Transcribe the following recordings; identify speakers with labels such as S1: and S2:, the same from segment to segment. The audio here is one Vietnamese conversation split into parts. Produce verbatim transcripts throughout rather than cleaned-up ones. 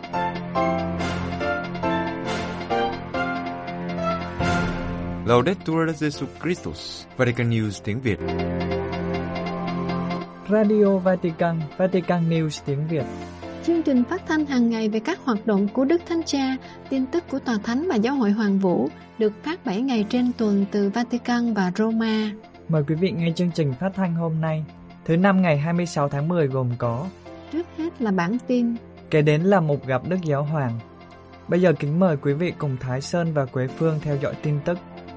S1: Laudetur Jesus Christus, Vatican News tiếng Việt.
S2: Radio Vatican, Vatican News tiếng Việt.
S3: Chương trình phát thanh hàng ngày về các hoạt động của Đức Thánh Cha, tin tức của Tòa Thánh và Giáo hội Hoàng Vũ được phát bảy ngày trên tuần từ Vatican và Roma.
S2: Mời quý vị nghe chương trình phát thanh hôm nay, thứ năm ngày hai mươi sáu tháng mười gồm có:
S3: trước hết là bản tin,
S2: kế đến là mục gặp Đức Giáo Hoàng. Bây giờ kính mời quý vị cùng Thái Sơn và Quế Phương theo dõi tin tức.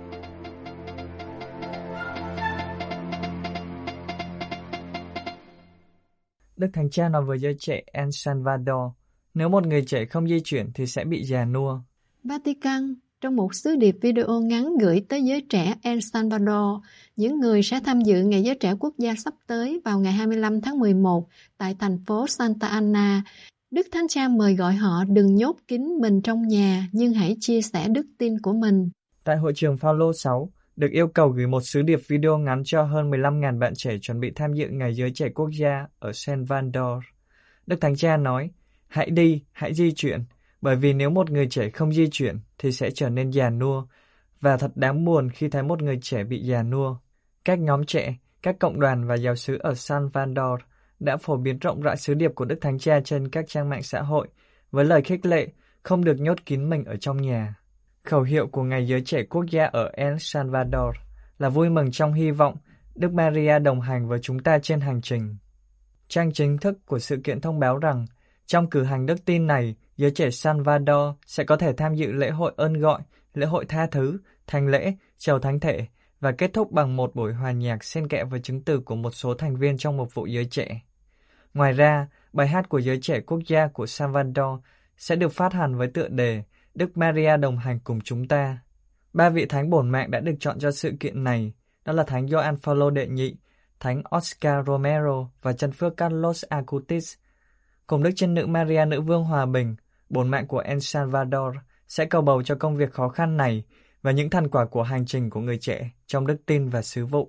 S2: Đức Thánh Cha nói với giới trẻ El Salvador, nếu một người trẻ không di chuyển thì sẽ bị già nua.
S3: Vatican, trong một sứ điệp video ngắn gửi tới giới trẻ El Salvador, những người sẽ tham dự Ngày Giới Trẻ Quốc gia sắp tới vào ngày hai mươi lăm tháng mười một tại thành phố Santa Ana, Đức Thánh Cha mời gọi họ đừng nhốt kín mình trong nhà nhưng hãy chia sẻ đức tin của mình.
S2: Tại hội trường Phaolô đệ sáu, được yêu cầu gửi một sứ điệp video ngắn cho hơn mười lăm nghìn bạn trẻ chuẩn bị tham dự Ngày Giới Trẻ Quốc gia ở Salvador. Đức Thánh Cha nói, hãy đi, hãy di chuyển, bởi vì nếu một người trẻ không di chuyển thì sẽ trở nên già nua, và thật đáng buồn khi thấy một người trẻ bị già nua. Các nhóm trẻ, các cộng đoàn và giáo xứ ở Salvador đã phổ biến rộng rãi sứ điệp của Đức Thánh Cha trên các trang mạng xã hội với lời khích lệ không được nhốt kín mình ở trong nhà. Khẩu hiệu của Ngày Giới Trẻ Quốc gia ở El Salvador là vui mừng trong hy vọng, Đức Maria đồng hành với chúng ta trên hành trình. Trang chính thức của sự kiện thông báo rằng, trong cử hành đức tin này, giới trẻ Salvador sẽ có thể tham dự lễ hội ơn gọi, lễ hội tha thứ, thánh lễ, chầu thánh thể và kết thúc bằng một buổi hòa nhạc xen kẽ với chứng từ của một số thành viên trong mục vụ giới trẻ. Ngoài ra, bài hát của giới trẻ quốc gia của Salvador sẽ được phát hành với tựa đề Đức Maria đồng hành cùng chúng ta. Ba vị thánh bổn mạng đã được chọn cho sự kiện này, đó là Thánh Gioan Phaolô đệ nhị, Thánh Oscar Romero và Chân Phước Carlos Acutis. Cùng Đức Chân Nữ Maria Nữ Vương Hòa Bình, bổn mạng của El Salvador sẽ cầu bầu cho công việc khó khăn này và những thành quả của hành trình của người trẻ trong đức tin và sứ vụ.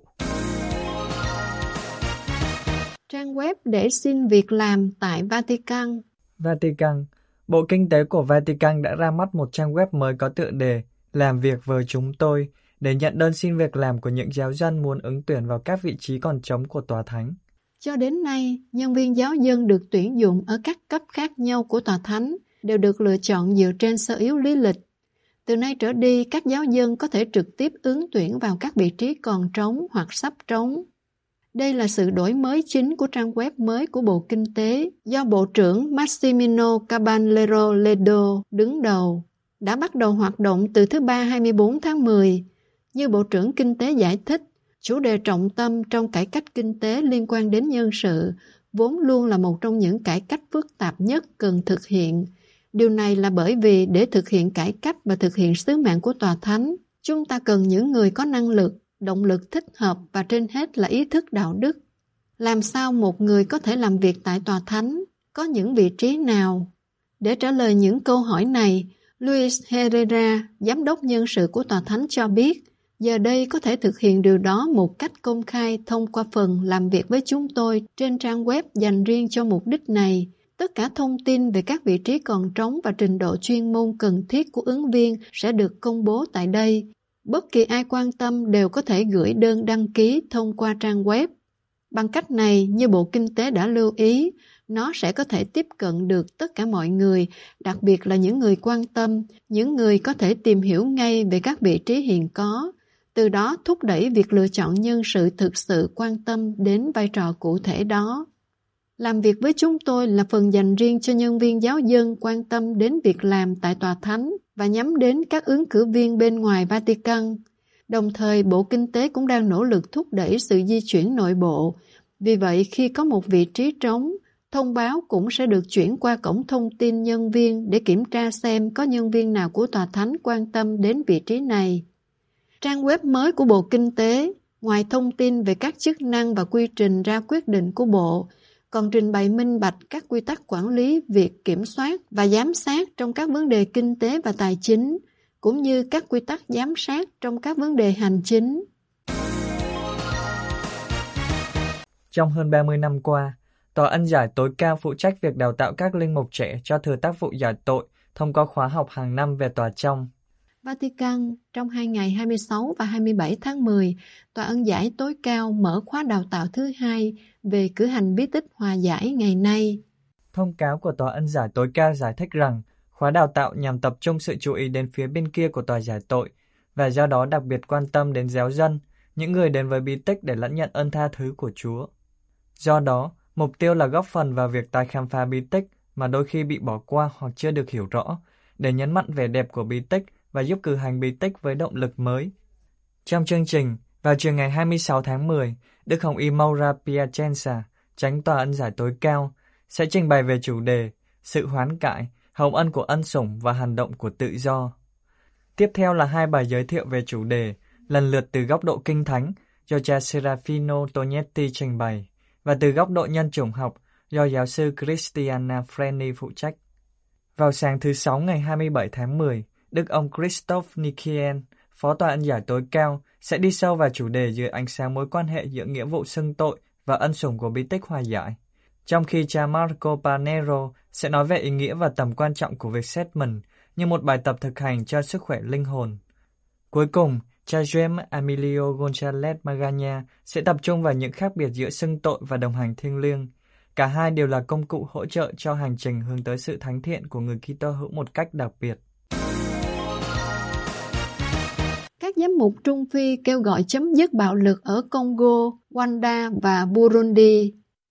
S3: Trang web để xin việc làm tại Vatican.
S2: Vatican, Bộ Kinh tế của Vatican đã ra mắt một trang web mới có tựa đề Làm việc với chúng tôi để nhận đơn xin việc làm của những giáo dân muốn ứng tuyển vào các vị trí còn trống của Tòa Thánh.
S3: Cho đến nay, nhân viên giáo dân được tuyển dụng ở các cấp khác nhau của Tòa Thánh đều được lựa chọn dựa trên sơ yếu lý lịch. Từ nay trở đi, các giáo dân có thể trực tiếp ứng tuyển vào các vị trí còn trống hoặc sắp trống. Đây là sự đổi mới chính của trang web mới của Bộ Kinh tế do Bộ trưởng Massimino Caballero Ledo đứng đầu, đã bắt đầu hoạt động từ thứ Ba hai mươi bốn tháng mười. Như Bộ trưởng Kinh tế giải thích, chủ đề trọng tâm trong cải cách kinh tế liên quan đến nhân sự vốn luôn là một trong những cải cách phức tạp nhất cần thực hiện. Điều này là bởi vì để thực hiện cải cách và thực hiện sứ mạng của Tòa Thánh, chúng ta cần những người có năng lực, động lực thích hợp và trên hết là ý thức đạo đức. Làm sao một người có thể làm việc tại Tòa Thánh? Có những vị trí nào? Để trả lời những câu hỏi này, Luis Herrera, giám đốc nhân sự của Tòa Thánh cho biết, giờ đây có thể thực hiện điều đó một cách công khai thông qua phần làm việc với chúng tôi trên trang web dành riêng cho mục đích này. Tất cả thông tin về các vị trí còn trống và trình độ chuyên môn cần thiết của ứng viên sẽ được công bố tại đây. Bất kỳ ai quan tâm đều có thể gửi đơn đăng ký thông qua trang web. Bằng cách này, như Bộ Kinh tế đã lưu ý, nó sẽ có thể tiếp cận được tất cả mọi người, đặc biệt là những người quan tâm, những người có thể tìm hiểu ngay về các vị trí hiện có, từ đó thúc đẩy việc lựa chọn nhân sự thực sự quan tâm đến vai trò cụ thể đó. Làm việc với chúng tôi là phần dành riêng cho nhân viên giáo dân quan tâm đến việc làm tại Tòa Thánh và nhắm đến các ứng cử viên bên ngoài Vatican. Đồng thời, Bộ Kinh tế cũng đang nỗ lực thúc đẩy sự di chuyển nội bộ. Vì vậy, khi có một vị trí trống, thông báo cũng sẽ được chuyển qua cổng thông tin nhân viên để kiểm tra xem có nhân viên nào của Tòa Thánh quan tâm đến vị trí này. Trang web mới của Bộ Kinh tế, ngoài thông tin về các chức năng và quy trình ra quyết định của Bộ, còn trình bày minh bạch các quy tắc quản lý việc kiểm soát và giám sát trong các vấn đề kinh tế và tài chính, cũng như các quy tắc giám sát trong các vấn đề hành chính.
S2: Trong hơn ba mươi năm qua, Tòa ân giải tối cao phụ trách việc đào tạo các linh mục trẻ cho thừa tác vụ giải tội thông qua khóa học hàng năm về tòa trong.
S3: Vatican, trong hai ngày hai mươi sáu và hai mươi bảy tháng mười, Tòa ân giải tối cao mở khóa đào tạo thứ hai về cử hành bí tích hòa giải ngày nay.
S2: Thông cáo của Tòa ân giải tối cao giải thích rằng khóa đào tạo nhằm tập trung sự chú ý đến phía bên kia của tòa giải tội và do đó đặc biệt quan tâm đến giáo dân, những người đến với bí tích để lẫn nhận ơn tha thứ của Chúa. Do đó, mục tiêu là góp phần vào việc tái khám phá bí tích mà đôi khi bị bỏ qua hoặc chưa được hiểu rõ, để nhấn mạnh vẻ đẹp của bí tích và giúp cử hành bí tích với động lực mới. Trong chương trình, vào chiều ngày hai mươi sáu tháng mười, Đức Hồng Y Maura Piacenza, Chánh Tòa ân giải tối cao, sẽ trình bày về chủ đề Sự hoán cải, hồng ân của ân sủng và hành động của tự do. Tiếp theo là hai bài giới thiệu về chủ đề, lần lượt từ góc độ kinh thánh do cha Serafino Tognetti trình bày và từ góc độ nhân chủng học do giáo sư Cristiana Freni phụ trách. Vào sáng thứ Sáu ngày hai mươi bảy tháng mười, Đức ông Christophe Nikien, Phó Tòa ân giải tối cao, sẽ đi sâu vào chủ đề dưới ánh sáng mối quan hệ giữa nghĩa vụ xưng tội và ân sủng của bí tích hòa giải, trong khi cha Marco Panero sẽ nói về ý nghĩa và tầm quan trọng của việc xét mình như một bài tập thực hành cho sức khỏe linh hồn. Cuối cùng, cha James Emilio González Magaña sẽ tập trung vào những khác biệt giữa xưng tội và đồng hành thiêng liêng. Cả hai đều là công cụ hỗ trợ cho hành trình hướng tới sự thánh thiện của người Kitô hữu một cách đặc biệt.
S3: Các giám mục Trung Phi kêu gọi chấm dứt bạo lực ở Congo, Rwanda và Burundi.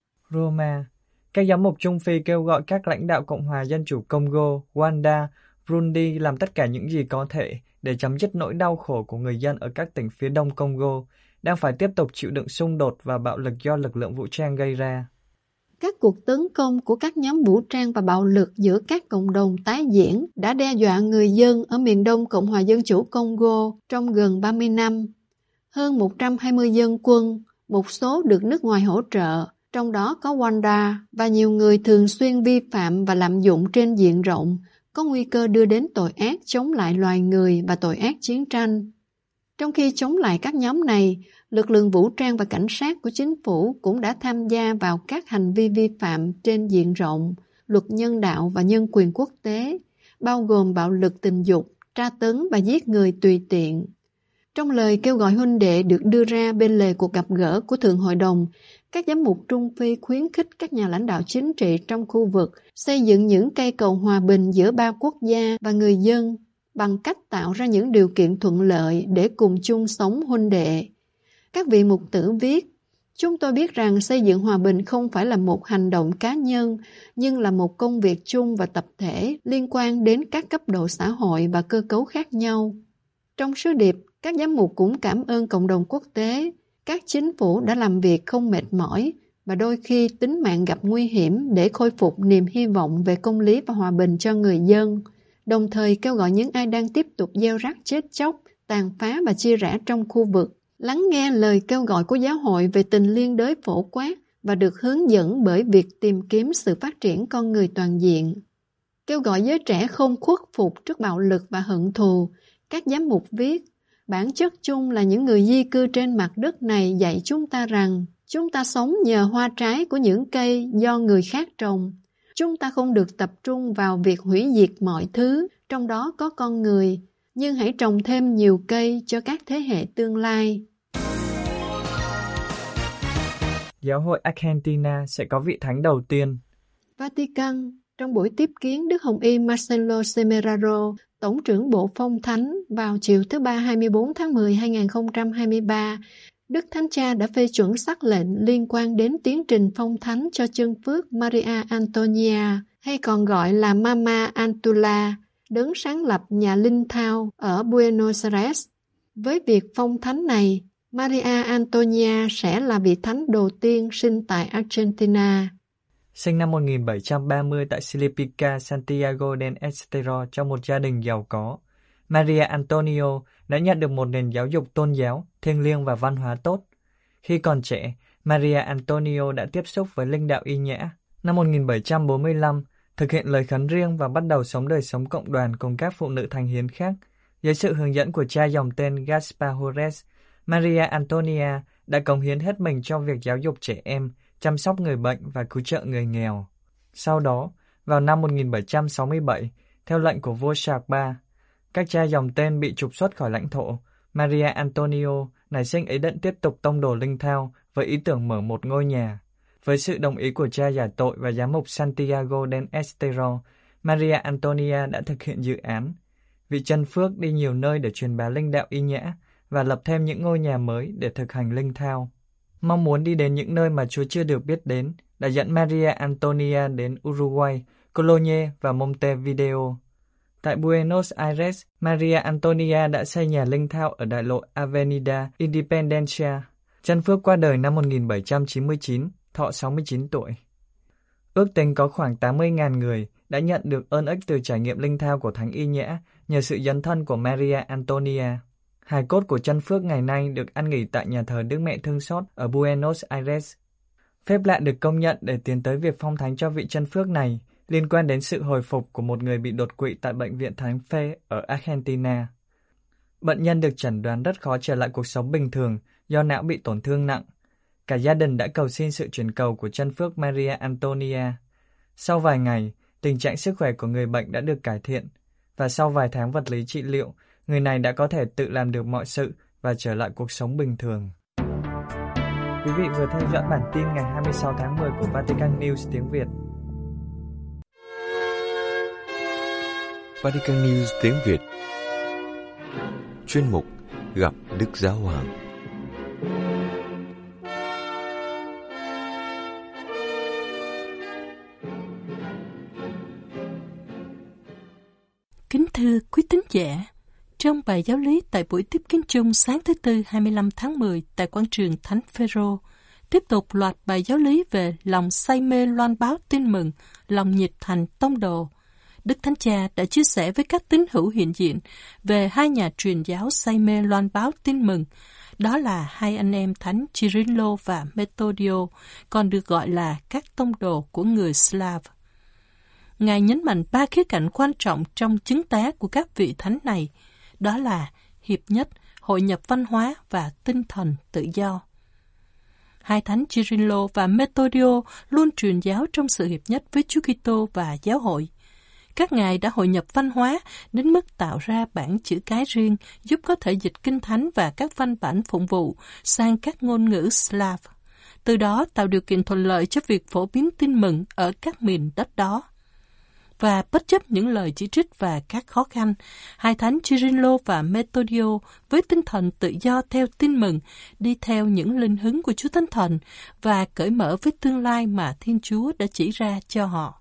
S2: Roma, các giám mục Trung Phi kêu gọi các lãnh đạo Cộng hòa Dân chủ Congo, Rwanda, Burundi làm tất cả những gì có thể để chấm dứt nỗi đau khổ của người dân ở các tỉnh phía đông Congo, đang phải tiếp tục chịu đựng xung đột và bạo lực do lực lượng vũ trang gây ra.
S3: Các cuộc tấn công của các nhóm vũ trang và bạo lực giữa các cộng đồng tái diễn đã đe dọa người dân ở miền đông Cộng hòa Dân chủ Congo trong gần ba mươi năm. Hơn một trăm hai mươi dân quân, một số được nước ngoài hỗ trợ, trong đó có Rwanda, và nhiều người thường xuyên vi phạm và lạm dụng trên diện rộng, có nguy cơ đưa đến tội ác chống lại loài người và tội ác chiến tranh. Trong khi chống lại các nhóm này, lực lượng vũ trang và cảnh sát của chính phủ cũng đã tham gia vào các hành vi vi phạm trên diện rộng, luật nhân đạo và nhân quyền quốc tế, bao gồm bạo lực tình dục, tra tấn và giết người tùy tiện. Trong lời kêu gọi huynh đệ được đưa ra bên lề cuộc gặp gỡ của Thượng Hội đồng, các giám mục Trung Phi khuyến khích các nhà lãnh đạo chính trị trong khu vực xây dựng những cây cầu hòa bình giữa ba quốc gia và người dân bằng cách tạo ra những điều kiện thuận lợi để cùng chung sống huynh đệ. Các vị mục tử viết, chúng tôi biết rằng xây dựng hòa bình không phải là một hành động cá nhân, nhưng là một công việc chung và tập thể liên quan đến các cấp độ xã hội và cơ cấu khác nhau. Trong sứ điệp, các giám mục cũng cảm ơn cộng đồng quốc tế, các chính phủ đã làm việc không mệt mỏi và đôi khi tính mạng gặp nguy hiểm để khôi phục niềm hy vọng về công lý và hòa bình cho người dân, đồng thời kêu gọi những ai đang tiếp tục gieo rắc chết chóc, tàn phá và chia rẽ trong khu vực, lắng nghe lời kêu gọi của giáo hội về tình liên đới phổ quát và được hướng dẫn bởi việc tìm kiếm sự phát triển con người toàn diện. Kêu gọi giới trẻ không khuất phục trước bạo lực và hận thù, các giám mục viết, bản chất chung là những người di cư trên mặt đất này dạy chúng ta rằng chúng ta sống nhờ hoa trái của những cây do người khác trồng. Chúng ta không được tập trung vào việc hủy diệt mọi thứ, trong đó có con người, nhưng hãy trồng thêm nhiều cây cho các thế hệ tương lai.
S2: Giáo hội Argentina sẽ có vị thánh đầu tiên.
S3: Vatican, trong buổi tiếp kiến Đức Hồng Y Marcelo Semeraro, Tổng trưởng Bộ Phong Thánh vào chiều thứ Ba hai mươi bốn tháng mười hai nghìn không trăm hai mươi ba, Đức Thánh Cha đã phê chuẩn sắc lệnh liên quan đến tiến trình phong thánh cho chân phước Maria Antonia, hay còn gọi là Mama Antula, đấng sáng lập nhà linh thao ở Buenos Aires. Với việc phong thánh này, Maria Antonia sẽ là vị thánh đầu tiên sinh tại Argentina.
S2: Sinh năm một nghìn bảy trăm ba mươi tại Silipica, Santiago del Estero trong một gia đình giàu có, Maria Antonio đã nhận được một nền giáo dục tôn giáo, thiêng liêng và văn hóa tốt. Khi còn trẻ, Maria Antonio đã tiếp xúc với linh đạo Y Nhã. Năm một nghìn bảy trăm bốn mươi lăm, thực hiện lời khấn riêng và bắt đầu sống đời sống cộng đoàn cùng các phụ nữ thánh hiến khác. Dưới sự hướng dẫn của cha dòng tên Gaspar Juarez, Maria Antonia đã cống hiến hết mình cho việc giáo dục trẻ em, chăm sóc người bệnh và cứu trợ người nghèo. Sau đó, vào năm một nghìn bảy trăm sáu mươi bảy, theo lệnh của vua Charles đệ nhị, các cha dòng tên bị trục xuất khỏi lãnh thổ, Maria Antonio nảy sinh ý định tiếp tục tông đồ linh thao với ý tưởng mở một ngôi nhà. Với sự đồng ý của cha giải tội và giám mục Santiago del Estero, Maria Antonia đã thực hiện dự án. Vị chân phước đi nhiều nơi để truyền bá linh đạo y nhã và lập thêm những ngôi nhà mới để thực hành linh thao. Mong muốn đi đến những nơi mà Chúa chưa được biết đến đã dẫn Maria Antonia đến Uruguay, Cologne và Montevideo. Tại Buenos Aires, Maria Antonia đã xây nhà linh thao ở đại lộ Avenida Independencia. Chân phước qua đời năm một nghìn bảy trăm chín mươi chín, thọ sáu mươi chín tuổi. Ước tính có khoảng tám mươi nghìn người đã nhận được ơn ích từ trải nghiệm linh thao của Thánh Y Nhã nhờ sự dấn thân của Maria Antonia. Hài cốt của chân phước ngày nay được an nghỉ tại nhà thờ Đức Mẹ Thương Xót ở Buenos Aires. Phép lạ được công nhận để tiến tới việc phong thánh cho vị chân phước này liên quan đến sự hồi phục của một người bị đột quỵ tại Bệnh viện Thánh Phê ở Argentina. Bệnh nhân được chẩn đoán rất khó trở lại cuộc sống bình thường do não bị tổn thương nặng. Cả gia đình đã cầu xin sự chuyển cầu của chân phước Maria Antonia. Sau vài ngày, tình trạng sức khỏe của người bệnh đã được cải thiện, và sau vài tháng vật lý trị liệu, người này đã có thể tự làm được mọi sự và trở lại cuộc sống bình thường. Quý vị vừa theo dõi bản tin ngày hai mươi sáu tháng mười của Vatican News tiếng Việt.
S1: Vatican News tiếng Việt. Chuyên mục Gặp Đức Giáo Hoàng.
S4: Kính thưa quý tín giả, trong bài giáo lý tại buổi tiếp kiến chung sáng thứ Tư hai mươi lăm tháng mười tại quảng trường Thánh Phêrô, tiếp tục loạt bài giáo lý về lòng say mê loan báo tin mừng, lòng nhiệt thành tông đồ. Đức Thánh Cha đã chia sẻ với các tín hữu hiện diện về hai nhà truyền giáo say mê loan báo tin mừng, đó là hai anh em Thánh Cirillo và Metodio, còn được gọi là các tông đồ của người Slav. Ngài nhấn mạnh ba khía cạnh quan trọng trong chứng tá của các vị thánh này, đó là hiệp nhất, hội nhập văn hóa và tinh thần tự do. Hai thánh Cirillo và Metodio luôn truyền giáo trong sự hiệp nhất với Chúa Kitô và giáo hội. Các ngài đã hội nhập văn hóa đến mức tạo ra bản chữ cái riêng giúp có thể dịch kinh thánh và các văn bản phụng vụ sang các ngôn ngữ Slav, từ đó tạo điều kiện thuận lợi cho việc phổ biến tin mừng ở các miền đất đó. Và bất chấp những lời chỉ trích và các khó khăn, hai thánh Cirillo và Metodio với tinh thần tự do theo tin mừng, đi theo những linh hứng của Chúa Thánh Thần và cởi mở với tương lai mà Thiên Chúa đã chỉ ra cho họ.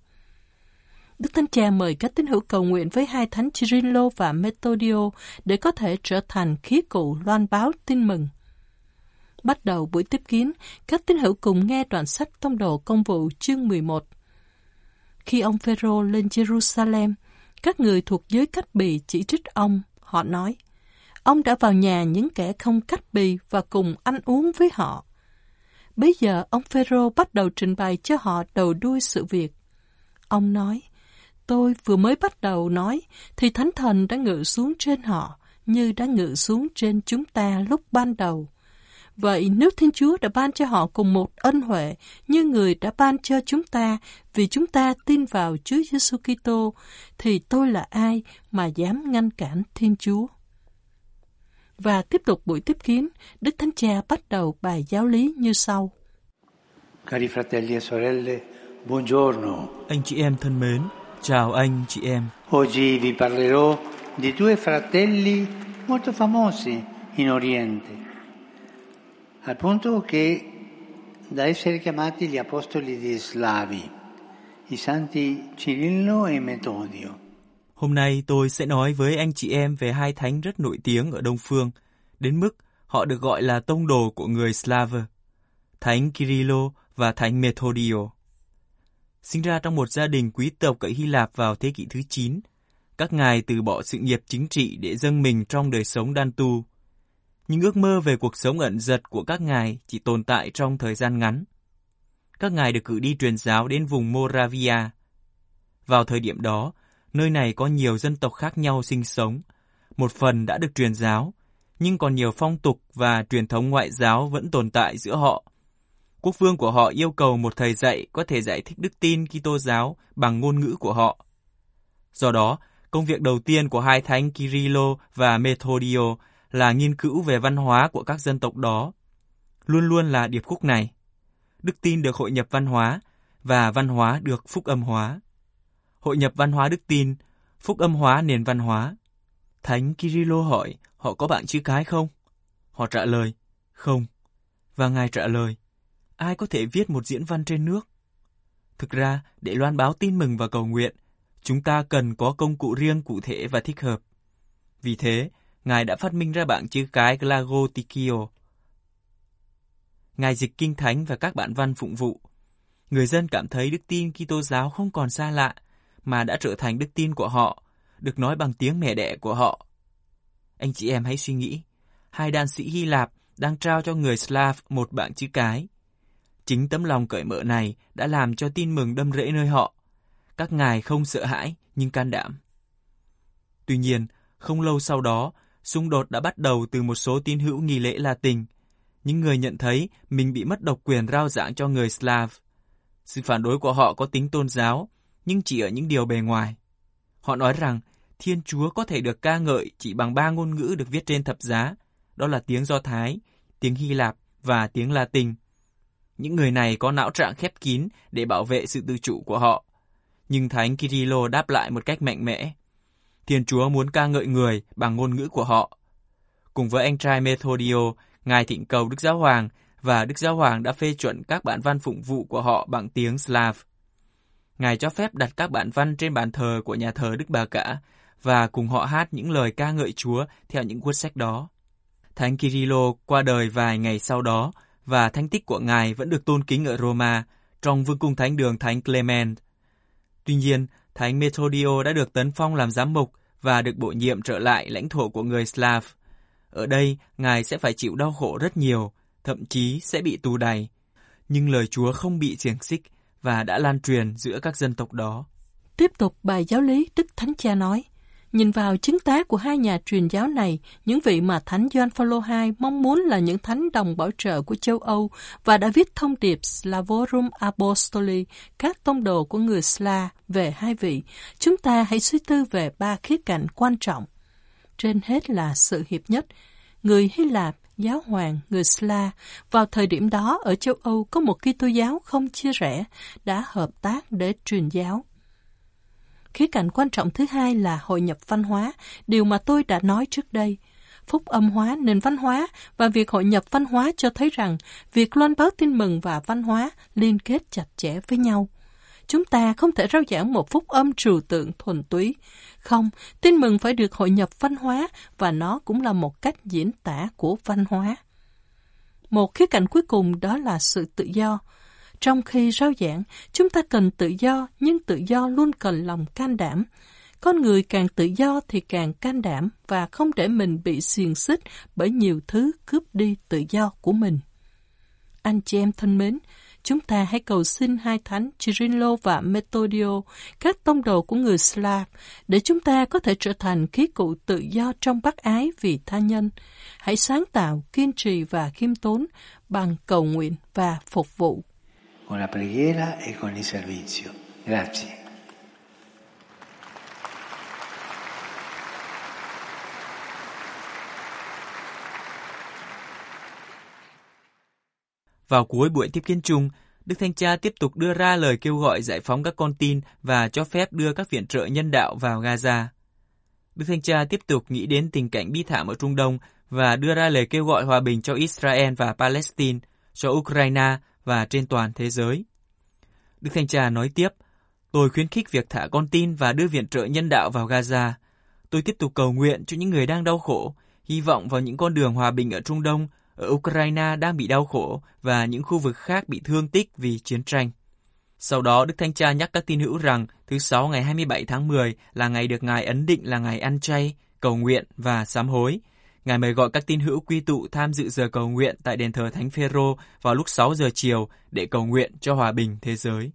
S4: Đức Thánh Cha mời các tín hữu cầu nguyện với hai thánh Cirillo và Metodio để có thể trở thành khí cụ loan báo tin mừng. Bắt đầu buổi tiếp kiến, các tín hữu cùng nghe đoạn sách Tông đồ Công vụ chương mười một. Khi ông Phêrô lên Jerusalem, các người thuộc giới cách bì chỉ trích ông. Họ nói, ông đã vào nhà những kẻ không cách bì và cùng ăn uống với họ. Bây giờ ông Phêrô bắt đầu trình bày cho họ đầu đuôi sự việc. Ông nói, tôi vừa mới bắt đầu nói, thì Thánh Thần đã ngự xuống trên họ, như đã ngự xuống trên chúng ta lúc ban đầu. Vậy nếu Thiên Chúa đã ban cho họ cùng một ân huệ như Người đã ban cho chúng ta vì chúng ta tin vào Chúa Giêsu Kitô, thì tôi là ai mà dám ngăn cản Thiên Chúa? Và tiếp tục buổi tiếp kiến, Đức Thánh Cha bắt đầu bài giáo lý như sau.
S5: Cari fratelli e sorelle, buongiorno.
S6: Anh chị em thân mến, chào anh chị em.
S5: Oggi vi parlerò di due fratelli molto famosi in Oriente. Al punto che da essere chiamati gli apostoli dei Slavi, i santi Cirillo e Metodio.
S6: Hôm nay tôi sẽ nói với anh chị em về hai thánh rất nổi tiếng ở Đông Phương, đến mức họ được gọi là tông đồ của người Slav, Thánh Cirillo và Thánh Metodio. Sinh ra trong một gia đình quý tộc ở Hy Lạp vào thế kỷ thứ chín, các ngài từ bỏ sự nghiệp chính trị để dâng mình trong đời sống đan tu. Nhưng ước mơ về cuộc sống ẩn dật của các ngài chỉ tồn tại trong thời gian ngắn. Các ngài được cử đi truyền giáo đến vùng Moravia. Vào thời điểm đó, nơi này có nhiều dân tộc khác nhau sinh sống. Một phần đã được truyền giáo, nhưng còn nhiều phong tục và truyền thống ngoại giáo vẫn tồn tại giữa họ. Quốc vương của họ yêu cầu một thầy dạy có thể giải thích đức tin Kitô giáo bằng ngôn ngữ của họ. Do đó, công việc đầu tiên của hai thánh Kirilo và Methodio là nghiên cứu về văn hóa của các dân tộc đó. Luôn luôn là điệp khúc này. Đức tin được hội nhập văn hóa và văn hóa được phúc âm hóa. Hội nhập văn hóa đức tin, phúc âm hóa nền văn hóa. Thánh Kirilo hỏi họ có bạn chữ cái không? Họ trả lời, không. Và Ngài trả lời, ai có thể viết một diễn văn trên nước? Thực ra, để loan báo tin mừng và cầu nguyện, chúng ta cần có công cụ riêng cụ thể và thích hợp. Vì thế, Ngài đã phát minh ra bảng chữ cái Glaggotikio. Ngài dịch kinh thánh và các bản văn phụng vụ. Người dân cảm thấy đức tin Kitô giáo không còn xa lạ, mà đã trở thành đức tin của họ, được nói bằng tiếng mẹ đẻ của họ. Anh chị em hãy suy nghĩ, hai đan sĩ Hy Lạp đang trao cho người Slav một bảng chữ cái. Chính tấm lòng cởi mở này đã làm cho tin mừng đâm rễ nơi họ. Các ngài không sợ hãi nhưng can đảm. Tuy nhiên, không lâu sau đó, xung đột đã bắt đầu từ một số tín hữu nghi lễ Latin. Những người nhận thấy mình bị mất độc quyền rao giảng cho người Slav. Sự phản đối của họ có tính tôn giáo, nhưng chỉ ở những điều bề ngoài. Họ nói rằng Thiên Chúa có thể được ca ngợi chỉ bằng ba ngôn ngữ được viết trên thập giá, đó là tiếng Do Thái, tiếng Hy Lạp và tiếng Latin. Những người này có não trạng khép kín để bảo vệ sự tự chủ của họ. Nhưng Thánh Kirilo đáp lại một cách mạnh mẽ. Thiên Chúa muốn ca ngợi người bằng ngôn ngữ của họ. Cùng với anh trai Methodio, Ngài thỉnh cầu Đức Giáo Hoàng và Đức Giáo Hoàng đã phê chuẩn các bản văn phụng vụ của họ bằng tiếng Slav. Ngài cho phép đặt các bản văn trên bàn thờ của nhà thờ Đức Bà Cả và cùng họ hát những lời ca ngợi Chúa theo những cuốn sách đó. Thánh Kirilo qua đời vài ngày sau đó và thánh tích của Ngài vẫn được tôn kính ở Roma trong vương cung thánh đường Thánh Clement. Tuy nhiên, Thánh Methodio đã được tấn phong làm giám mục và được bổ nhiệm trở lại lãnh thổ của người Slav. Ở đây, Ngài sẽ phải chịu đau khổ rất nhiều, thậm chí sẽ bị tù đày. Nhưng lời Chúa không bị xiềng xích và đã lan truyền giữa các dân tộc đó.
S4: Tiếp tục bài giáo lý, Đức Thánh Cha nói, nhìn vào chứng tá của hai nhà truyền giáo này, những vị mà Thánh Gioan Phaolô đệ nhị mong muốn là những thánh đồng bảo trợ của châu Âu và đã viết thông điệp Slavorum Apostoli, các tông đồ của người Sla về hai vị, chúng ta hãy suy tư về ba khía cạnh quan trọng. Trên hết là sự hiệp nhất. Người Hy Lạp, giáo hoàng, người Sla, vào thời điểm đó ở châu Âu có một Kitô giáo không chia rẽ, đã hợp tác để truyền giáo. Khía cạnh quan trọng thứ hai là hội nhập văn hóa, điều mà tôi đã nói trước đây. Phúc âm hóa nền văn hóa và việc hội nhập văn hóa cho thấy rằng việc loan báo tin mừng và văn hóa liên kết chặt chẽ với nhau. Chúng ta không thể rao giảng một phúc âm trừu tượng thuần túy. Không, tin mừng phải được hội nhập văn hóa và nó cũng là một cách diễn tả của văn hóa. Một khía cạnh cuối cùng đó là sự tự do. Trong khi rao giảng, chúng ta cần tự do, nhưng tự do luôn cần lòng can đảm. Con người càng tự do thì càng can đảm và không để mình bị xiềng xích bởi nhiều thứ cướp đi tự do của mình. Anh chị em thân mến, chúng ta hãy cầu xin hai thánh Kirilo và Methodio, các tông đồ của người Slav, để chúng ta có thể trở thành khí cụ tự do trong bác ái vì tha nhân. Hãy sáng tạo, kiên trì và khiêm tốn bằng cầu nguyện và phục vụ.
S5: Con la preghiera e con il servizio. Grazie.
S6: Vào cuối buổi tiếp kiến chung, Đức Thánh Cha tiếp tục đưa ra lời kêu gọi giải phóng các con tin và cho phép đưa các viện trợ nhân đạo vào Gaza. Đức Thánh Cha tiếp tục nghĩ đến tình cảnh bi thảm ở Trung Đông và đưa ra lời kêu gọi hòa bình cho Israel và Palestine, cho Ukraine và trên toàn thế giới. Đức Thánh Cha nói tiếp, tôi khuyến khích việc thả con tin và đưa viện trợ nhân đạo vào Gaza. Tôi tiếp tục cầu nguyện cho những người đang đau khổ, hy vọng vào những con đường hòa bình ở Trung Đông, ở Ukraine đang bị đau khổ và những khu vực khác bị thương tích vì chiến tranh. Sau đó, Đức Thánh Cha nhắc các tín hữu rằng thứ Sáu ngày hai mươi bảy tháng mười là ngày được Ngài ấn định là ngày ăn chay, cầu nguyện và sám hối. Ngài mời gọi các tín hữu quy tụ tham dự giờ cầu nguyện tại đền thờ Thánh Phêrô vào lúc sáu giờ chiều để cầu nguyện cho hòa bình thế giới.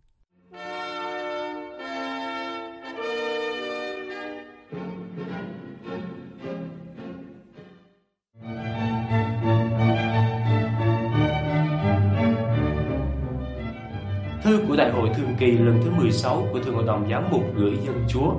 S7: Đại hội Thường kỳ lần thứ mười sáu của Thượng Hội đồng Giám mục gửi dân Chúa.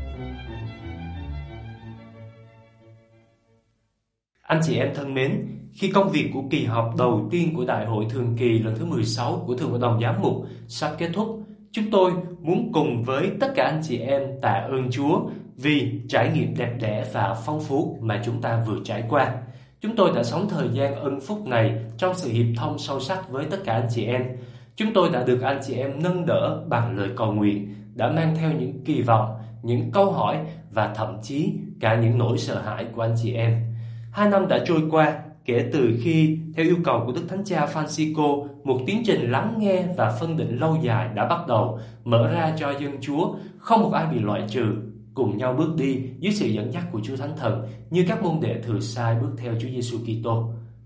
S7: Anh chị em thân mến, khi công việc của kỳ họp đầu tiên của Đại hội Thường kỳ lần thứ mười sáu của Thượng Hội đồng Giám mục sắp kết thúc, chúng tôi muốn cùng với tất cả anh chị em tạ ơn Chúa vì trải nghiệm đẹp đẽ và phong phú mà chúng ta vừa trải qua. Chúng tôi đã sống thời gian ân phúc này trong sự hiệp thông sâu sắc với tất cả anh chị em. Chúng tôi đã được anh chị em nâng đỡ bằng lời cầu nguyện, đã mang theo những kỳ vọng, những câu hỏi và thậm chí cả những nỗi sợ hãi của anh chị em. Hai năm đã trôi qua kể từ khi, theo yêu cầu của Đức Thánh Cha Francisco, một tiến trình lắng nghe và phân định lâu dài đã bắt đầu, mở ra cho dân Chúa, không một ai bị loại trừ, cùng nhau bước đi dưới sự dẫn dắt của Chúa Thánh Thần như các môn đệ thừa sai bước theo Chúa Giêsu Kitô.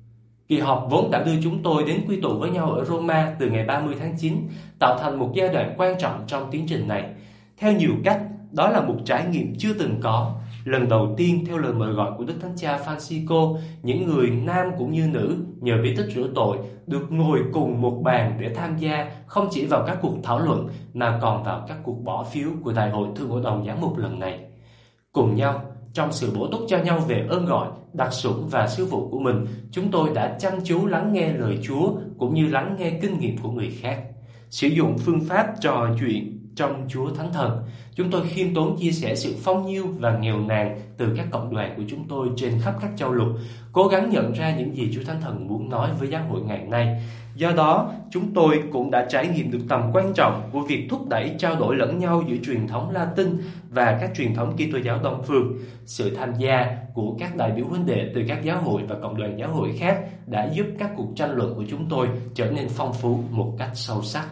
S7: Kỳ họp vốn đã đưa chúng tôi đến quy tụ với nhau ở Roma từ ngày ba mươi tháng chín, tạo thành một giai đoạn quan trọng trong tiến trình này. Theo nhiều cách, đó là một trải nghiệm chưa từng có. Lần đầu tiên, theo lời mời gọi của Đức Thánh Cha Francisco, những người nam cũng như nữ nhờ bí tích rửa tội được ngồi cùng một bàn để tham gia không chỉ vào các cuộc thảo luận mà còn vào các cuộc bỏ phiếu của Đại hội Thượng Hội đồng Giám mục lần này. Cùng nhau, trong sự bổ túc cho nhau về ơn gọi, đặc sủng và sứ vụ của mình, chúng tôi đã chăm chú lắng nghe lời Chúa cũng như lắng nghe kinh nghiệm của người khác. Sử dụng phương pháp trò chuyện trong Chúa Thánh Thần, chúng tôi khiêm tốn chia sẻ sự phong nhiêu và nghèo nàn từ các cộng đoàn của chúng tôi trên khắp các châu lục, cố gắng nhận ra những gì Chúa Thánh Thần muốn nói với giáo hội ngày nay. Do đó, chúng tôi cũng đã trải nghiệm được tầm quan trọng của việc thúc đẩy trao đổi lẫn nhau giữa truyền thống Latin và các truyền thống Kitô giáo Đông phương. Sự tham gia của các đại biểu huynh đệ từ các giáo hội và cộng đoàn giáo hội khác đã giúp các cuộc tranh luận của chúng tôi trở nên phong phú một cách sâu sắc.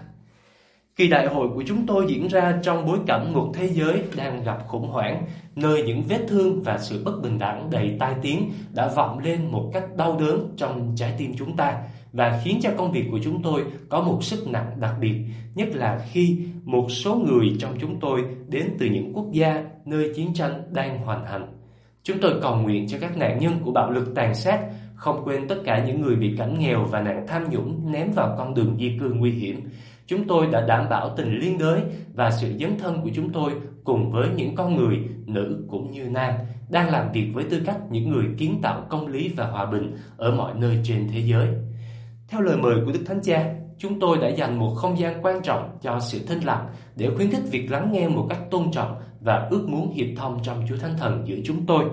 S7: Kỳ đại hội của chúng tôi diễn ra trong bối cảnh một thế giới đang gặp khủng hoảng, nơi những vết thương và sự bất bình đẳng đầy tai tiếng đã vọng lên một cách đau đớn trong trái tim chúng ta và khiến cho công việc của chúng tôi có một sức nặng đặc biệt, nhất là khi một số người trong chúng tôi đến từ những quốc gia nơi chiến tranh đang hoành hành. Chúng tôi cầu nguyện cho các nạn nhân của bạo lực tàn sát, không quên tất cả những người bị cảnh nghèo và nạn tham nhũng ném vào con đường di cư nguy hiểm. Chúng tôi đã đảm bảo tình liên đới và sự dấn thân của chúng tôi cùng với những con người, nữ cũng như nam, đang làm việc với tư cách những người kiến tạo công lý và hòa bình ở mọi nơi trên thế giới. Theo lời mời của Đức Thánh Cha, chúng tôi đã dành một không gian quan trọng cho sự thinh lặng để khuyến khích việc lắng nghe một cách tôn trọng và ước muốn hiệp thông trong Chúa Thánh Thần giữa chúng tôi.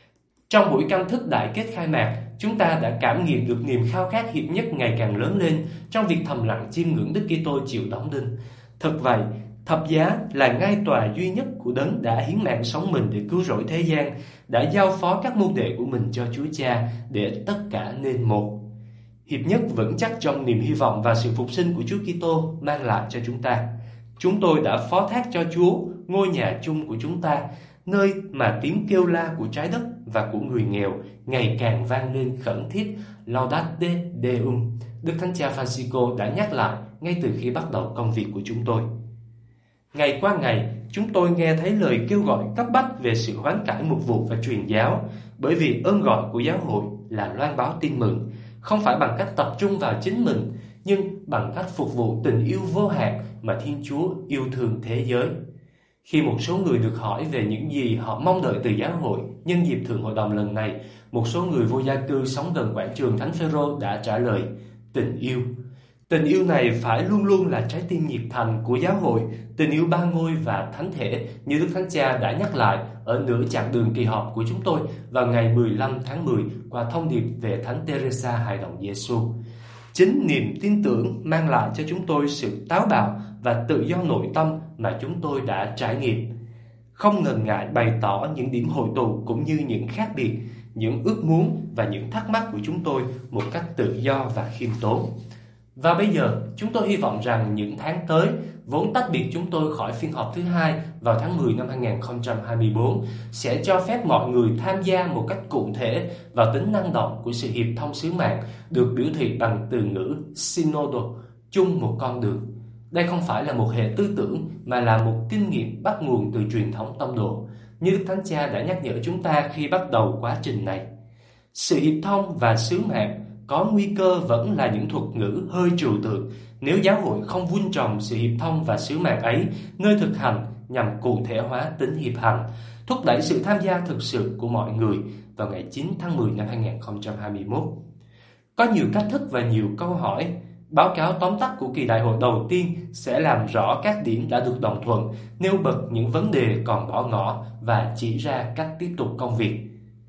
S7: Trong buổi cam thức đại kết khai mạc, chúng ta đã cảm nghiệm được niềm khao khát hiệp nhất ngày càng lớn lên trong việc thầm lặng chiêm ngưỡng Đức Kitô chịu đóng đinh. Thật vậy, thập giá là ngai tòa duy nhất của Đấng đã hiến mạng sống mình để cứu rỗi thế gian, đã giao phó các môn đệ của mình cho Chúa Cha để tất cả nên một. Hiệp nhất vững chắc trong niềm hy vọng và sự phục sinh của Chúa Kitô mang lại cho chúng ta. Chúng tôi đã phó thác cho Chúa ngôi nhà chung của chúng ta, nơi mà tiếng kêu la của trái đất và của người nghèo ngày càng vang lên khẩn thiết Laudate Deum. Đức Thánh Cha Francisco đã nhắc lại ngay từ khi bắt đầu công việc của chúng tôi. Ngày qua ngày, chúng tôi nghe thấy lời kêu gọi cấp bách về sự hoán cải mục vụ và truyền giáo, bởi vì ơn gọi của giáo hội là loan báo tin mừng, không phải bằng cách tập trung vào chính mình, nhưng bằng cách phục vụ tình yêu vô hạn mà Thiên Chúa yêu thương thế giới. Khi một số người được hỏi về những gì họ mong đợi từ giáo hội nhân dịp Thượng Hội đồng lần này, một số người vô gia cư sống gần quảng trường Thánh Phêrô đã trả lời: tình yêu. Tình yêu này phải luôn luôn là trái tim nhiệt thành của giáo hội, tình yêu ba ngôi và thánh thể như Đức Thánh Cha đã nhắc lại ở nửa chặng đường kỳ họp của chúng tôi vào ngày mười lăm tháng mười qua thông điệp về Thánh Teresa hài đồng Giêsu. Chính niềm tin tưởng mang lại cho chúng tôi sự táo bạo và tự do nội tâm mà chúng tôi đã trải nghiệm. Không ngần ngại bày tỏ những điểm hội tụ cũng như những khác biệt, những ước muốn và những thắc mắc của chúng tôi một cách tự do và khiêm tốn. Và bây giờ, chúng tôi hy vọng rằng những tháng tới, vốn tách biệt chúng tôi khỏi phiên họp thứ hai vào tháng mười năm hai nghìn không trăm hai mươi tư, sẽ cho phép mọi người tham gia một cách cụ thể vào tính năng động của sự hiệp thông sứ mạng, được biểu thị bằng từ ngữ synodo, chung một con đường. Đây không phải là một hệ tư tưởng, mà là một kinh nghiệm bắt nguồn từ truyền thống tông đồ, như Đức Thánh Cha đã nhắc nhở chúng ta khi bắt đầu quá trình này. Sự hiệp thông và sứ mạng có nguy cơ vẫn là những thuật ngữ hơi trừu tượng nếu giáo hội không vun trồng sự hiệp thông và sứ mạng ấy nơi thực hành nhằm cụ thể hóa tính hiệp hành, thúc đẩy sự tham gia thực sự của mọi người vào ngày chín tháng mười năm hai nghìn không trăm hai mươi mốt. Có nhiều cách thức và nhiều câu hỏi. Báo cáo tóm tắt của kỳ đại hội đầu tiên sẽ làm rõ các điểm đã được đồng thuận, nêu bật những vấn đề còn bỏ ngỏ và chỉ ra cách tiếp tục công việc.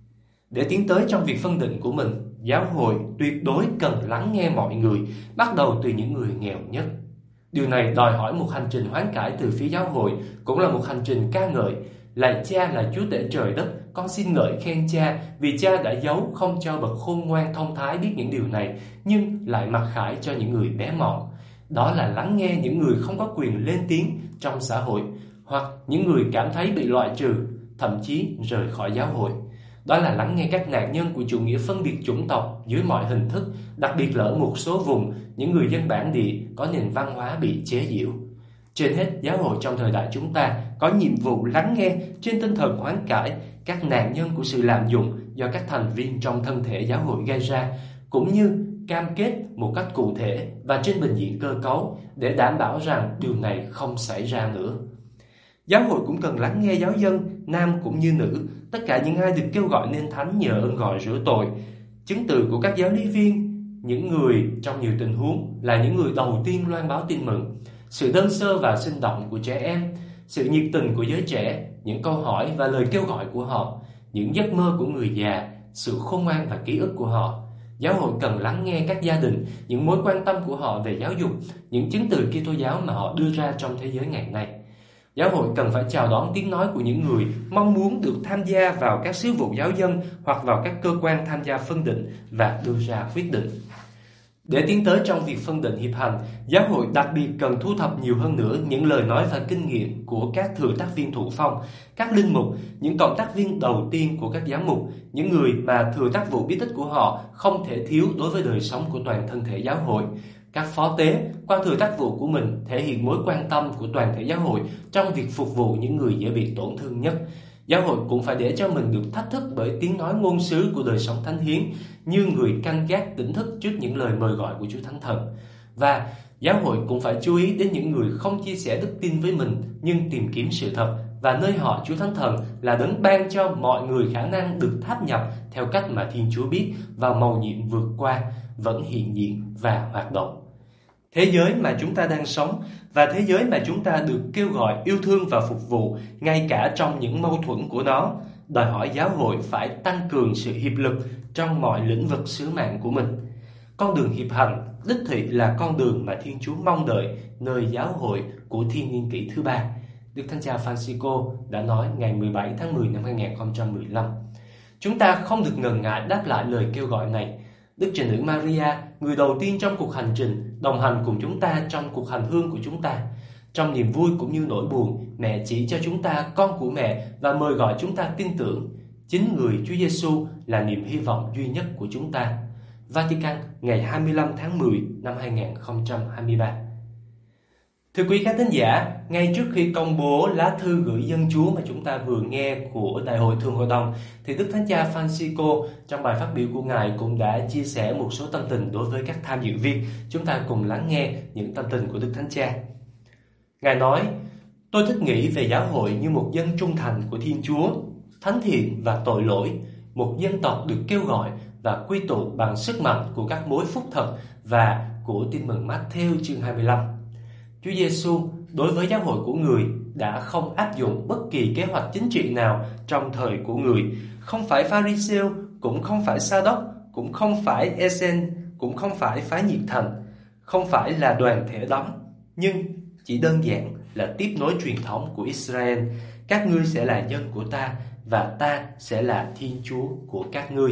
S7: Để tiến tới trong việc phân định của mình, giáo hội tuyệt đối cần lắng nghe mọi người, bắt đầu từ những người nghèo nhất. Điều này đòi hỏi một hành trình hoán cải từ phía giáo hội, cũng là một hành trình ca ngợi. Lạy Cha là Chúa Tể trời đất, con xin ngợi khen Cha vì Cha đã giấu không cho bậc khôn ngoan thông thái biết những điều này, nhưng lại mặc khải cho những người bé mọn. Đó là lắng nghe những người không có quyền lên tiếng trong xã hội, hoặc những người cảm thấy bị loại trừ, thậm chí rời khỏi giáo hội. Đó là lắng nghe các nạn nhân của chủ nghĩa phân biệt chủng tộc dưới mọi hình thức, đặc biệt là ở một số vùng, những người dân bản địa có nền văn hóa bị chế giễu. Trên hết, giáo hội trong thời đại chúng ta có nhiệm vụ lắng nghe trên tinh thần hoán cải các nạn nhân của sự lạm dụng do các thành viên trong thân thể giáo hội gây ra, cũng như cam kết một cách cụ thể và trên bình diện cơ cấu để đảm bảo rằng điều này không xảy ra nữa. Giáo hội cũng cần lắng nghe giáo dân, nam cũng như nữ, tất cả những ai được kêu gọi nên thánh nhờ ơn gọi rửa tội. Chứng từ của các giáo lý viên, những người trong nhiều tình huống là những người đầu tiên loan báo tin mừng. Sự đơn sơ và sinh động của trẻ em, sự nhiệt tình của giới trẻ, những câu hỏi và lời kêu gọi của họ, những giấc mơ của người già, sự khôn ngoan và ký ức của họ. Giáo hội cần lắng nghe các gia đình, những mối quan tâm của họ về giáo dục, những chứng từ Kitô giáo mà họ đưa ra trong thế giới ngày nay. Giáo hội cần phải chào đón tiếng nói của những người mong muốn được tham gia vào các sứ vụ giáo dân hoặc vào các cơ quan tham gia phân định và đưa ra quyết định. Để tiến tới trong việc phân định hiệp hành, giáo hội đặc biệt cần thu thập nhiều hơn nữa những lời nói và kinh nghiệm của các thừa tác viên thụ phong, các linh mục, những cộng tác viên đầu tiên của các giám mục, những người mà thừa tác vụ bí tích của họ không thể thiếu đối với đời sống của toàn thân thể giáo hội. Các phó tế, qua thừa tác vụ của mình, thể hiện mối quan tâm của toàn thể giáo hội trong việc phục vụ những người dễ bị tổn thương nhất. Giáo hội cũng phải để cho mình được thách thức bởi tiếng nói ngôn sứ của đời sống thánh hiến, như người canh gác tỉnh thức trước những lời mời gọi của Chúa Thánh Thần. Và giáo hội cũng phải chú ý đến những người không chia sẻ đức tin với mình nhưng tìm kiếm sự thật, và nơi họ Chúa Thánh Thần là đấng ban cho mọi người khả năng được tháp nhập theo cách mà Thiên Chúa biết vào mầu nhiệm vượt qua, vẫn hiện diện và hoạt động. Thế giới mà chúng ta đang sống và thế giới mà chúng ta được kêu gọi yêu thương và phục vụ, ngay cả trong những mâu thuẫn của nó, đòi hỏi giáo hội phải tăng cường sự hiệp lực trong mọi lĩnh vực sứ mạng của mình. Con đường hiệp hành đích thị là con đường mà Thiên Chúa mong đợi nơi giáo hội của thiên niên kỷ thứ ba. Đức Thánh Cha Francisco đã nói ngày mười bảy tháng mười năm hai nghìn không trăm mười lăm. Chúng ta không được ngần ngại đáp lại lời kêu gọi này. Đức Trinh Nữ Maria, người đầu tiên trong cuộc hành trình, đồng hành cùng chúng ta trong cuộc hành hương của chúng ta. Trong niềm vui cũng như nỗi buồn, mẹ chỉ cho chúng ta con của mẹ và mời gọi chúng ta tin tưởng. Chính người Chúa Giêsu là niềm hy vọng duy nhất của chúng ta. Vatican, ngày hai mươi lăm tháng mười năm hai nghìn không trăm hai mươi ba. Thưa quý khán thính giả, ngay trước khi công bố lá thư gửi dân Chúa mà chúng ta vừa nghe của Đại hội Thường Hội đồng, thì Đức Thánh Cha Francisco trong bài phát biểu của Ngài cũng đã chia sẻ một số tâm tình đối với các tham dự viên. Chúng ta cùng lắng nghe những tâm tình của Đức Thánh Cha. Ngài nói, tôi thích nghĩ về giáo hội như một dân trung thành của Thiên Chúa, thánh thiện và tội lỗi, một dân tộc được kêu gọi và quy tụ bằng sức mạnh của các mối phúc thật và của tin mừng Mát-thêu chương hai mươi lăm. Chúa Giêsu đối với giáo hội của người đã không áp dụng bất kỳ kế hoạch chính trị nào trong thời của người, không phải Pha-ri-sêu, cũng không phải Sa-đốc, cũng không phải Esen, cũng không phải phái Nhiệt Thành, không phải là đoàn thể đóng, nhưng chỉ đơn giản là tiếp nối truyền thống của Israel. Các ngươi sẽ là dân của ta và ta sẽ là Thiên Chúa của các ngươi.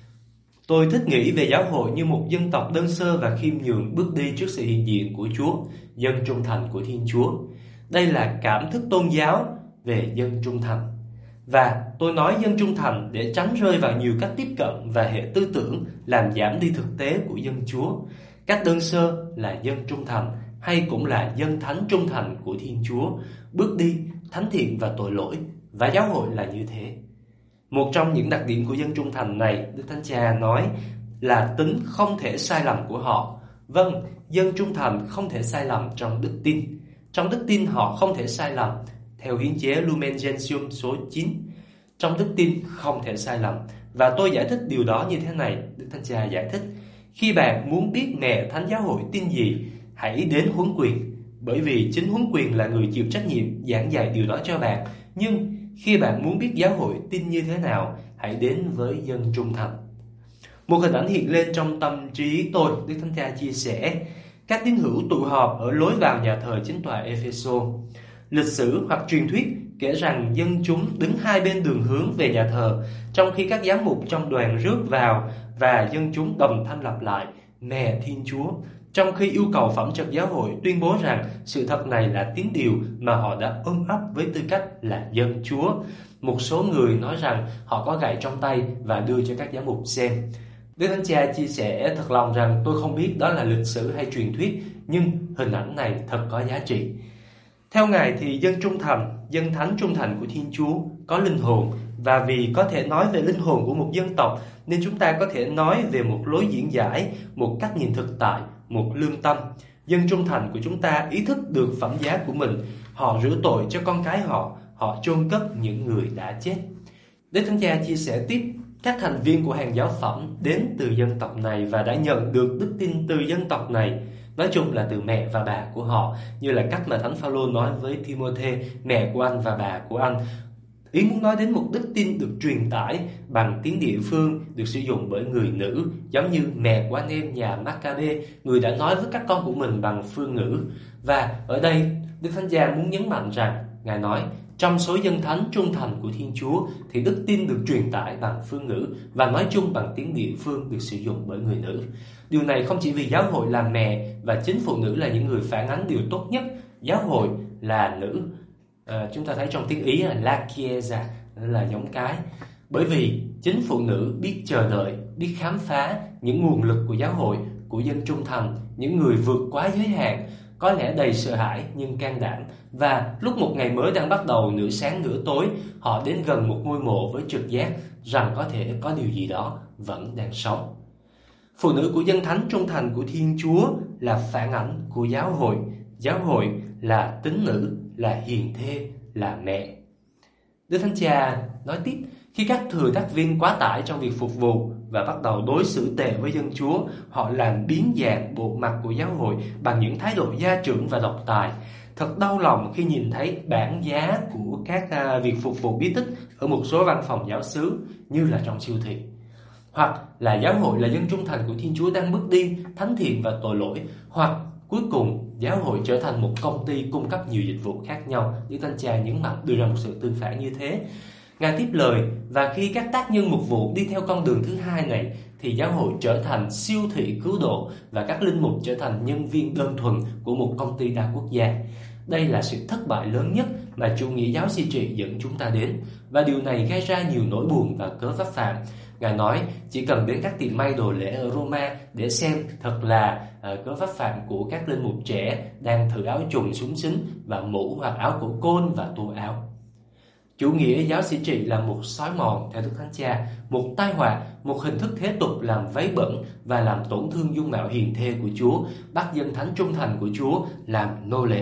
S7: Tôi thích nghĩ về giáo hội như một dân tộc đơn sơ và khiêm nhường bước đi trước sự hiện diện của Chúa, dân trung thành của Thiên Chúa. Đây là cảm thức tôn giáo về dân trung thành. Và tôi nói dân trung thành để tránh rơi vào nhiều cách tiếp cận và hệ tư tưởng làm giảm đi thực tế của dân Chúa. Cách đơn sơ là dân trung thành hay cũng là dân thánh trung thành của Thiên Chúa, bước đi thánh thiện và tội lỗi, và giáo hội là như thế. Một trong những đặc điểm của dân trung thành này, Đức Thánh Cha nói là tính không thể sai lầm của họ. Vâng, dân trung thành không thể sai lầm trong đức tin. Trong đức tin họ không thể sai lầm. Theo hiến chế Lumen Gentium số chín, trong đức tin không thể sai lầm. Và tôi giải thích điều đó như thế này. Đức Thánh Cha giải thích: khi bạn muốn biết mẹ Thánh Giáo hội tin gì, hãy đến huấn quyền, bởi vì chính huấn quyền là người chịu trách nhiệm giảng dạy điều đó cho bạn. Nhưng khi bạn muốn biết giáo hội tin như thế nào, hãy đến với dân trung thành. Một hình ảnh hiện lên trong tâm trí tôi. Đức Thánh Cha chia sẻ: các tín hữu tụ họp ở lối vào nhà thờ chính tòa Epheso. Lịch sử hoặc truyền thuyết kể rằng dân chúng đứng hai bên đường hướng về nhà thờ, trong khi các giám mục trong đoàn rước vào và dân chúng đồng thanh lặp lại Mẹ Thiên Chúa, trong khi yêu cầu phẩm trật giáo hội tuyên bố rằng sự thật này là tín điều mà họ đã ôm ấp với tư cách là dân Chúa. Một số người nói rằng họ có gậy trong tay và đưa cho các giám mục xem. Đức Thánh Cha chia sẻ thật lòng rằng tôi không biết đó là lịch sử hay truyền thuyết, nhưng hình ảnh này thật có giá trị. Theo Ngài thì dân trung thành, dân thánh trung thành của Thiên Chúa có linh hồn, và vì có thể nói về linh hồn của một dân tộc nên chúng ta có thể nói về một lối diễn giải, một cách nhìn thực tại, một lương tâm. Dân trung thành của chúng ta ý thức được phẩm giá của mình. Họ rửa tội cho con cái họ, họ chôn cất những người đã chết. Đức Thánh Cha chia sẻ tiếp: các thành viên của hàng giáo phẩm đến từ dân tộc này và đã nhận được đức tin từ dân tộc này, nói chung là từ mẹ và bà của họ, như là cách mà Thánh Phaolô nói với Timôthê, mẹ của anh và bà của anh. Ý muốn nói đến một đức tin được truyền tải bằng tiếng địa phương, được sử dụng bởi người nữ, giống như mẹ của anh em nhà Maccabe, người đã nói với các con của mình bằng phương ngữ. Và ở đây Đức Thánh Cha muốn nhấn mạnh rằng, Ngài nói trong số dân thánh trung thành của Thiên Chúa thì đức tin được truyền tải bằng phương ngữ và nói chung bằng tiếng địa phương, được sử dụng bởi người nữ. Điều này không chỉ vì giáo hội là mẹ và chính phụ nữ là những người phản ánh điều tốt nhất. Giáo hội là nữ. À, chúng ta thấy trong tiếng Ý là La Chiesa, là giống cái. Bởi vì chính phụ nữ biết chờ đợi, biết khám phá những nguồn lực của giáo hội, của dân trung thành, những người vượt quá giới hạn, có lẽ đầy sợ hãi nhưng can đảm. Và lúc một ngày mới đang bắt đầu, nửa sáng nửa tối, họ đến gần một ngôi mộ với trực giác rằng có thể có điều gì đó vẫn đang sống. Phụ nữ của dân thánh trung thành của Thiên Chúa là phản ảnh của giáo hội. Giáo hội là tín nữ, là hiền thê, là mẹ. Đức Thánh Cha nói tiếp: khi các thừa tác viên quá tải trong việc phục vụ và bắt đầu đối xử tệ với dân Chúa, họ làm biến dạng bộ mặt của giáo hội bằng những thái độ gia trưởng và độc tài. Thật đau lòng khi nhìn thấy bảng giá của các uh, việc phục vụ bí tích ở một số văn phòng giáo xứ như là trong siêu thị. Hoặc là giáo hội là dân trung thành của Thiên Chúa đang bước đi thánh thiện và tội lỗi. Hoặc cuối cùng giáo hội trở thành một công ty cung cấp nhiều dịch vụ khác nhau. Đức Thánh Cha nhấn mạnh đưa ra một sự tương phản như thế. Ngài tiếp lời: và khi các tác nhân mục vụ đi theo con đường thứ hai này thì giáo hội trở thành siêu thị cứu độ và các linh mục trở thành nhân viên đơn thuần của một công ty đa quốc gia. Đây là sự thất bại lớn nhất mà chủ nghĩa giáo sĩ trị dẫn chúng ta đến, và điều này gây ra nhiều nỗi buồn và cớ vấp phạm. Ngài nói chỉ cần đến các tiệm may đồ lễ ở Roma để xem thật là uh, cớ vấp phạm của các linh mục trẻ đang thử áo trùng súng xính và mũ hoặc áo cổ côn và tua áo. Chủ nghĩa giáo sĩ trị là một xói mòn theo Đức Thánh Cha, một tai họa, một hình thức thế tục làm vấy bẩn và làm tổn thương dung mạo hiền thê của Chúa, bắt dân thánh trung thành của Chúa làm nô lệ.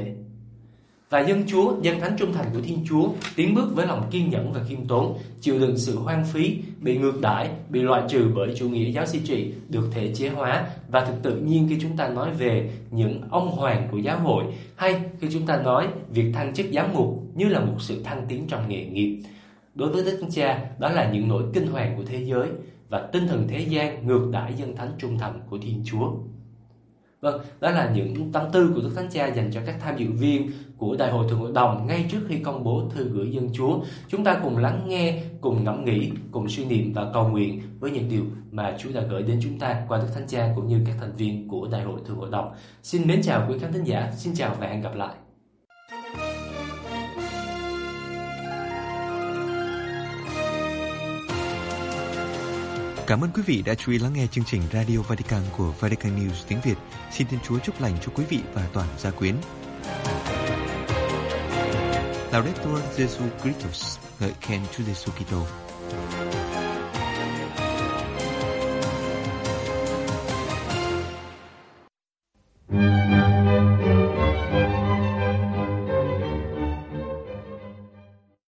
S7: Và dân Chúa, dân thánh trung thành của Thiên Chúa tiến bước với lòng kiên nhẫn và khiêm tốn, chịu đựng sự hoang phí, bị ngược đãi, bị loại trừ bởi chủ nghĩa giáo sĩ trị, được thể chế hóa và thực tự nhiên khi chúng ta nói về những ông hoàng của giáo hội, hay khi chúng ta nói việc thăng chức giám mục như là một sự thăng tiến trong nghề nghiệp. Đối với Đức Thánh Cha, đó là những nỗi kinh hoàng của thế giới và tinh thần thế gian ngược đãi dân thánh trung thành của Thiên Chúa. Vâng, đó là những tâm tư của Đức Thánh Cha dành cho các tham dự viên của Đại hội Thượng Hội đồng ngay trước khi công bố thư gửi dân Chúa. Chúng ta cùng lắng nghe, cùng ngẫm nghĩ, cùng suy niệm và cầu nguyện với những điều mà Chúa đã gửi đến chúng ta qua Đức Thánh Cha cũng như các thành viên của Đại hội Thượng Hội đồng. Xin mến chào quý khán thính giả, xin chào và hẹn gặp lại.
S1: Cảm ơn quý vị đã chú ý lắng nghe chương trình Radio Vatican của Vatican News tiếng Việt. Xin Thiên Chúa chúc lành cho quý vị và toàn gia quyến. Laudetur Jesu Christus, ngợi khen Chúa Giêsu Kitô.